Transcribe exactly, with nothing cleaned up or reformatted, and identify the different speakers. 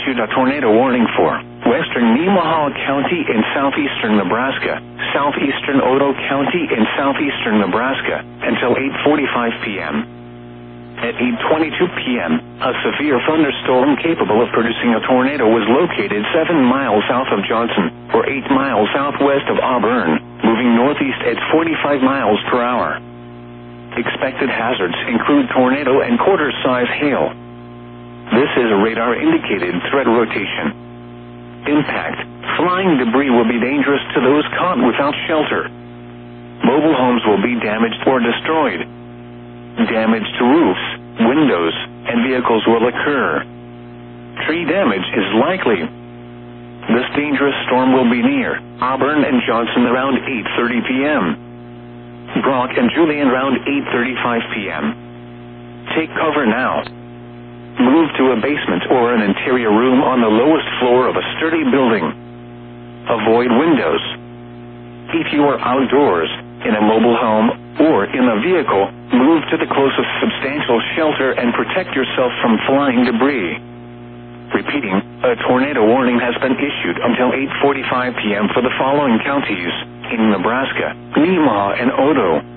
Speaker 1: issued a tornado warning for western Nemaha County in southeastern Nebraska, southeastern Otoe County in southeastern Nebraska, until eight forty-five p.m. At eight twenty-two p.m., a severe thunderstorm capable of producing a tornado was located seven miles south of Johnson, or eight miles southwest of Auburn, moving northeast at forty-five miles per hour. Expected hazards include tornado and quarter-size hail. This is a radar-indicated threat rotation. Impact: flying debris will be dangerous to those caught without shelter. Mobile homes will be damaged or destroyed. Damage to roofs, windows, and vehicles will occur. Tree damage is likely. This dangerous storm will be near Auburn and Johnson around eight thirty p.m. Brock and Julian around eight thirty-five p.m. Take cover now. Move to a basement or an interior room on the lowest floor of a sturdy building. Avoid windows. If you are outdoors, in a mobile home, or in a vehicle, move to the closest substantial shelter and protect yourself from flying debris. Repeating, a tornado warning has been issued until eight forty-five p.m. for the following counties in Nebraska: Nemaha and Otoe,